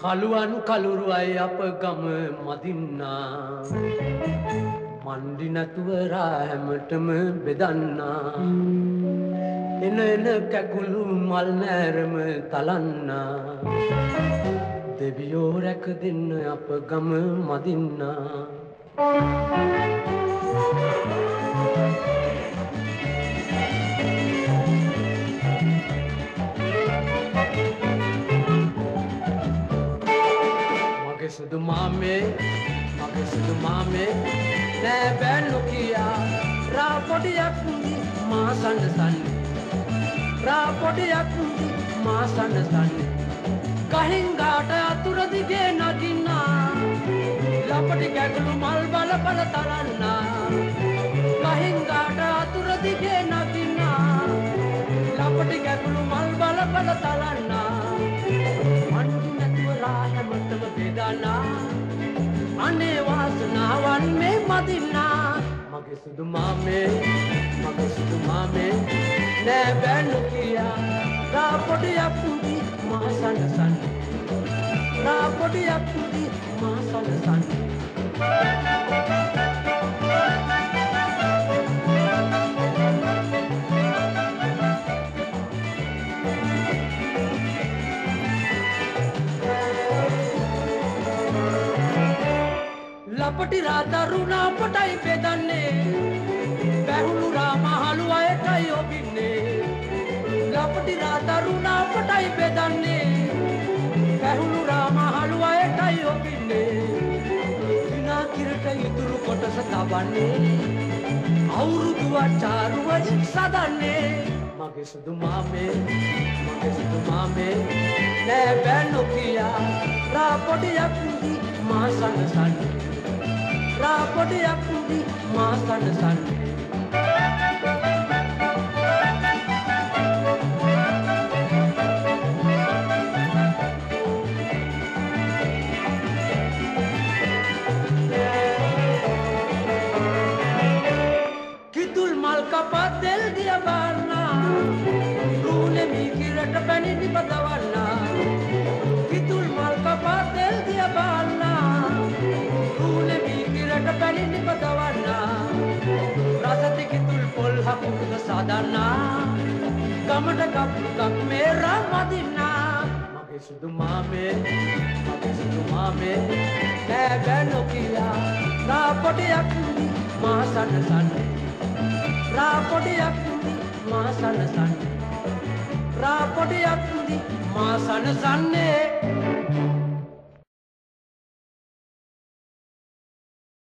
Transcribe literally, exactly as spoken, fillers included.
කළුවන් කළුරුවයි අප ගම මදින්නා මණ්ඩි නැතුව රාහැමටම බෙදන්නා එන එන කැකුළු මල් නෑරම තලන්නා දෙවියෝ රැක දෙන්න අප ගම මදින්නා සුදු මාමේ මගේ සුදු මාමේ නෑ බෑ නොකියා රා පොඩියක් උන්දි මා සනසන්නේ රා පොඩියක් උන්දි මා සනසන්නේ ගහින් ගාට අතුර දිගේ නගින්නා ලපටි ගැගලු මල් බල බල තලන්නා ගහින් ගාට අතුර දිගේ නගින්නා ලපටි ගැගලු මල් බල බල තලන්නා රාහැමටම බෙදනා අනේ වාසනාවන් මේ මදින්නා මගේ සුදු මාමේ මගේ සුදු මාමේ නෑ බෑ නොකියා රා පොඩියක් උදි මා සනසන්නේ රා පොඩියක් උදි මා සනසන්නේ ලපටි රාතරුණා පොටයි බෙදන්නේ බැහුණු රාමහලු අයටයි ඔබින්නේ ලපටි රාතරුණා පොටයි බෙදන්නේ බැහුණු රාමහලු අයටයි ඔබින්නේ විනා කිරට ඉතුරු කොටස තබන්නේ අවුරුදු අචාරුවයි සදන්නේ මගේ සුදු මාමේ මගේ සුදු මාමේ නෑ බෑ නොකියා රා පොඩියක් උදි මා සනසන්නේ රා පොඩියක් උදි මා සනසන්නේ කිතුල් මල් කපා තෙල් දිය බාන්නා රූනේ මී කිරට පැණි නිපදවන්නා කිතුල් මල් කපා තෙල් දිය බාන්නා රූනේ මී කිරට පැණි නිපදවන්නා රසති කිතුල් පොල් හකුද සාදන්නා ගමට කප්පක් මේ රා මදින්නා මගේ සුදු මාමේ මගේ සුදු මාමේ නෑ බෑ නොකියා රා පොඩියක් උදි මා සනසන්නේ රා පොඩියක් උදි මා සනසන්නේ රා පොඩියක් උදි මා සනසන්නේ